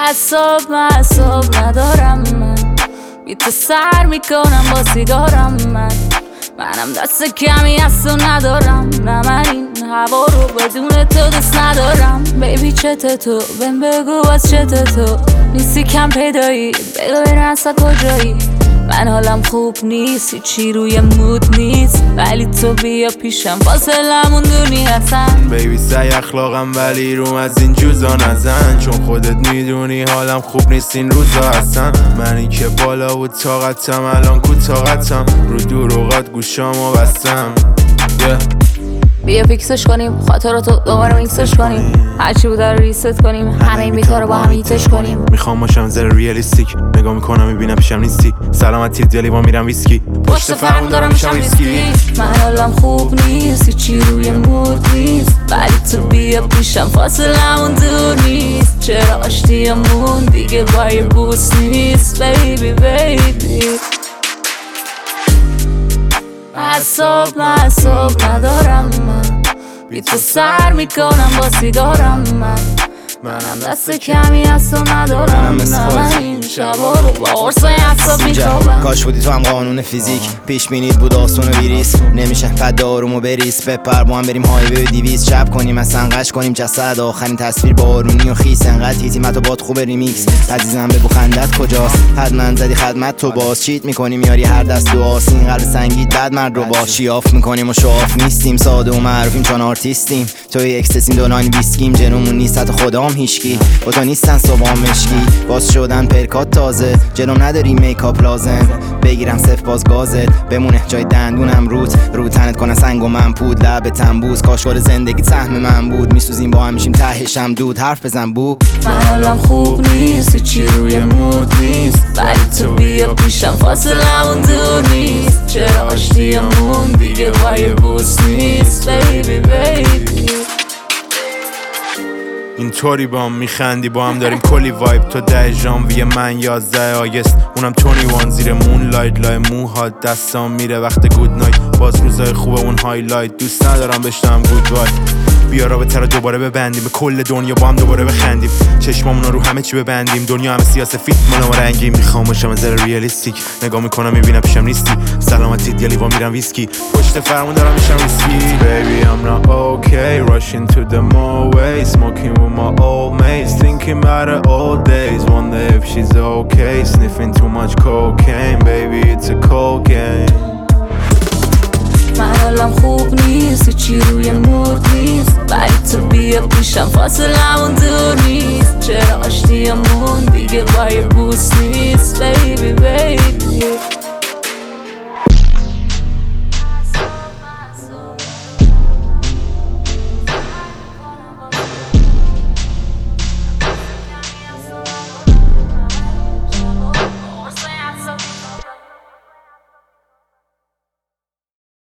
معصب ندارم من، بی تو سر میکنم با سیگارم منم دست کمی از تو ندارم، نه من این هوا رو بدون تو دوست ندارم. بیبی چته تو بهم بگو از چته تو نیستی کم پیدایی، بگو بین اصلا کجایی. من حالم خوب نیست، هیچی روی مود نیست، ولی تو بیا پیشم فاصلمون دونی هستن. بیبی سعی اخلاقم ولی روم از این جوزا نزن، چون خودت میدونی حالم خوب نیست این روزا هستن. منی که بالا بود طاقتم الان کو طاقتم، رو دروغات گوشامو بستم. بیا فیکسش کنیم خاطراتو دوباره میکسش کنیم، هرچی بود رو ریست کنیم، همه این بیتا رو با هم هیتش کنیم. میخوام باشم زر ریالیستیک، نگاه میکنم میبینم پیشم نیستی، سلامتی دیالی با میرم ویسکی، پشت فرمون دارم میشم ویسکی. من حالم خوب نیست، هیچی روی مود نیست، ولی تو بیا پیشم فاصلمون دور نیست. چرا آشتیمون دیگه با یه بوس نیست بیبی معصب ندارم من، بی تو سر میکنم با سیگارم منم دست کمی از تو ندارم، نه این شبا رو با عرصه حساب میخوابم. کاش بودی تو هم قانون فیزیک، پیش بینید بود آسون و بیریس، نمیشه قد آروم و بریس، بپر با هم بریم هایوی 200 شب کنیم از سنقش کنیم جسد، آخرین تصویر بارونی و خیس، انقدر هیتی متو باد خوب ریمیکس. عزیزم بگو خندت کجاست، حتما زدی خدمت تو باز، چیت میکنیم یاری هر دست دو آسین، قلب سنگیت بد مرد رو باز، شیاف میکنیم و شواف نیستیم، ساده و معروفیم چون آرتیستیم، توی اکستسیم دوناین ویسکیم، جنومون نیست حتی خدام هیشکی، با تو نیستن صبحام مشکی، باز شدن پرکات تازه، جلوم نداری میکاپ لازم، بگیرم صف باز گازت، بمونه جای دندونم رو تنت کنه سنگ و من پود، لب تنبوز کاشوار زندگی سهم من بود، میسوزیم با هم میشیم تهشم دود، حرف بزن بو. من حالم خوب نیست، هیچی روی مود نیست، ولی تو بیا پیشم فاصلمون دور نیست. چرا آشتیمون دیگه با یه بوس نیست بیبی اینطوری با هم میخندی، با هم داریم کلی وایب، تو 10 ژانویه من 11 آگست، اونم 21 زیر مون لایت، لای موهات دستام میره وقت گود نایت، باز روزای خوبه اون هایلایت، دوست ندارم بشنم گود بای. بیا رابطه رو دوباره ببندیم، به کل دنیا با هم دوباره بخندیم، چشمامون رو همه چی ببندیم، دنیا همه سیاسفید منو رنگیم. میخوام باشم زر ریالیستیک، نگاه میکنم میبینم پیشم نیستی، سلامتی دیالی با میرم ویسکی، پشت فرمون دارم میشم ویسکی. Baby I'm not okay, rushing to the motorway, smoking with my old mates, thinking about her old days, wonder if she's okay, sniffing too much cocaine, baby it's a cold game. من حالم خوب نیست، هیچی روی مود نیست، ولی تو بیا پیشم فاصلمون دور نیست. چرا آشتیمون دیگه با یه بوس نیست بیبی